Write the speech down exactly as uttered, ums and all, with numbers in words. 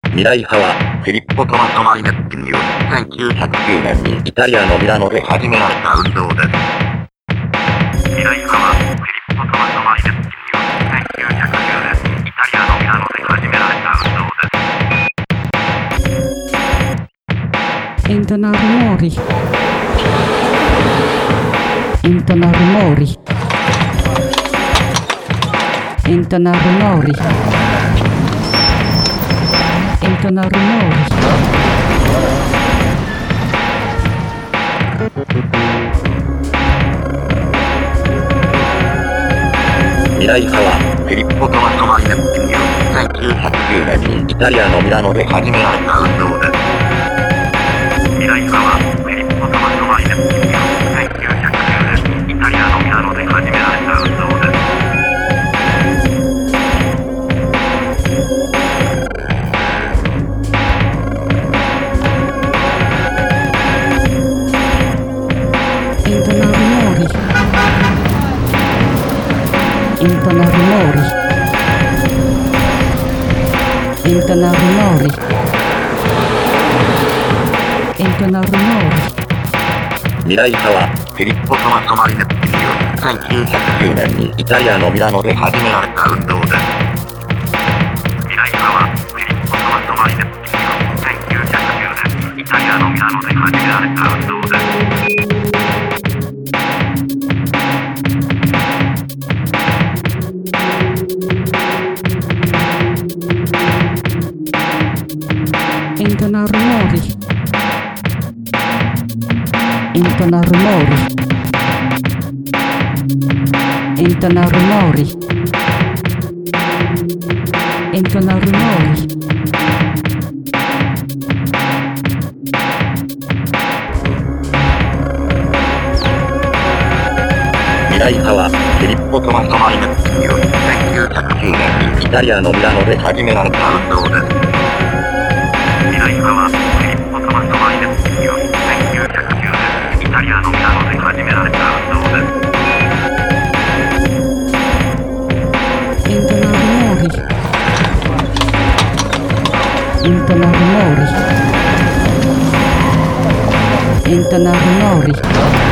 未来派はフィリッポ・トマソ・マリネッティによるせんきゅうひゃくきゅうねんにイタリアのミラノで始められた運動です。未来派はフィリッポ・トマソ・マリネッティによるせんきゅうひゃくきゅうねんにイタリアのミラノで始められた運動です。 Intonare rumori. Intonare rumori. Intonare rumori. Intonare rumori. 未来派はフィリッポ・トマソ・マリネッティによるせんきゅうひゃくきゅうねんにイタリアのミラノで始められた運動です。未来派はフィリッポ・トマソ・マリネッティによるせんきゅうひゃくきゅうねんにイタリアのミラノで始められた運動です。 Intonare rumori. Intonare rumori. Intonare rumori. 未来派はフィリッポ・トマソ・マリネッティによるせんきゅうひゃくきゅうねんにイタリアのミラノで始められた運動です。未来派はフィリッポ・トマソ・マリネッティによるせんきゅうひゃくきゅうねんにイタリアのミラノで始められた運動です。 Intonare rumori. Intonare rumori. Intonare rumori. Intonare rumori. 未来派はフィリッポ・トマソ・マリネッティによるせんきゅうひゃくきゅうねんにイタリアのミラノで始められた運動です。未来派はフィリッポ・トマソ・マリネッティによるせんきゅうひゃくきゅうねんにイタリアのミラノで始められた運動です。 Intonare rumori. Intonare rumori. Intonare rumori.